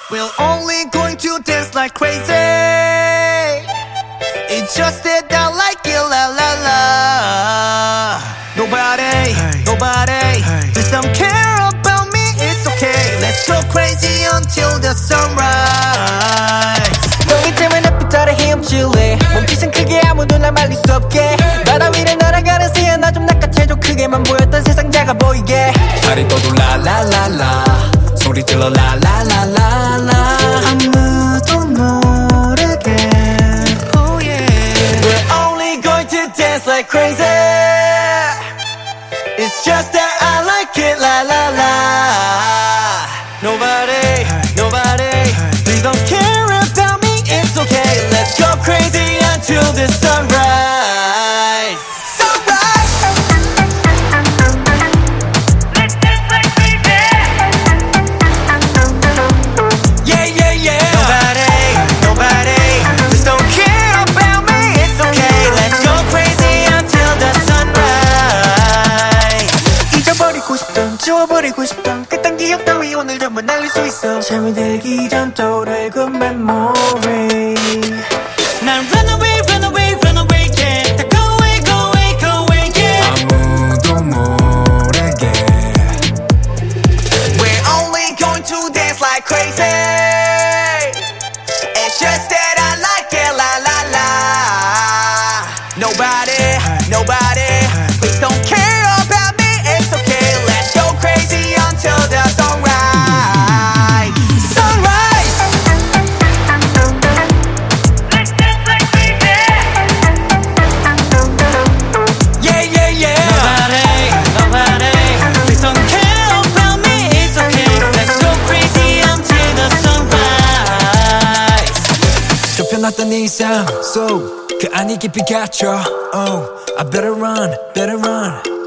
We're only going to dance like crazy. It's just that I like it, la la la. Nobody, nobody, please don't care about me, it's okay. Let's go crazy until the sunrise. 너희 때문에 햇빛 아래 헤엄칠래. 몸짓은 크게 아무도 날 말릴 수 없게. 바다 위를 날아가는 새야 나 좀 낚아채줘. 크게만 보였던 세상 작아 보이게. 달이 떠도 라라라라 소리 질러 라라라라라 아무도 모르게. Oh yeah. We're only going to dance like crazy. It's just that I like it, la la la. Nobody, nobody, please don't care about me, it's okay. Let's go crazy until the sunrise. Sunrise. Let's dance like crazy. Yeah, yeah, yeah. Nobody, nobody, Please don't care about me, it's okay. let's go crazy until the sunrise. 잊어버리고 싶던, 지워버리고 싶던 그딴 기억 따위 오늘 전부 날릴 수 있어. 잠이 들기 전 떠오를 그 memory. 난 run away, run away, run away, yeah. 다 go away, go away, go away, yeah. 아무도 모르게 We're only going to dance like crazy. It's just that I like it, la la la. Nobody, nobody, please don't care about me, it's okay. Let's go crazy until the sunrise. Sunrise. Let's dance like crazy. Yeah, yeah, yeah. Nobody, nobody, please don't care about me, it's okay. Let's go crazy until the sunrise. 좁혀놨던 이상 속 그 안이 깊이 갇혀 Oh, I better run, better run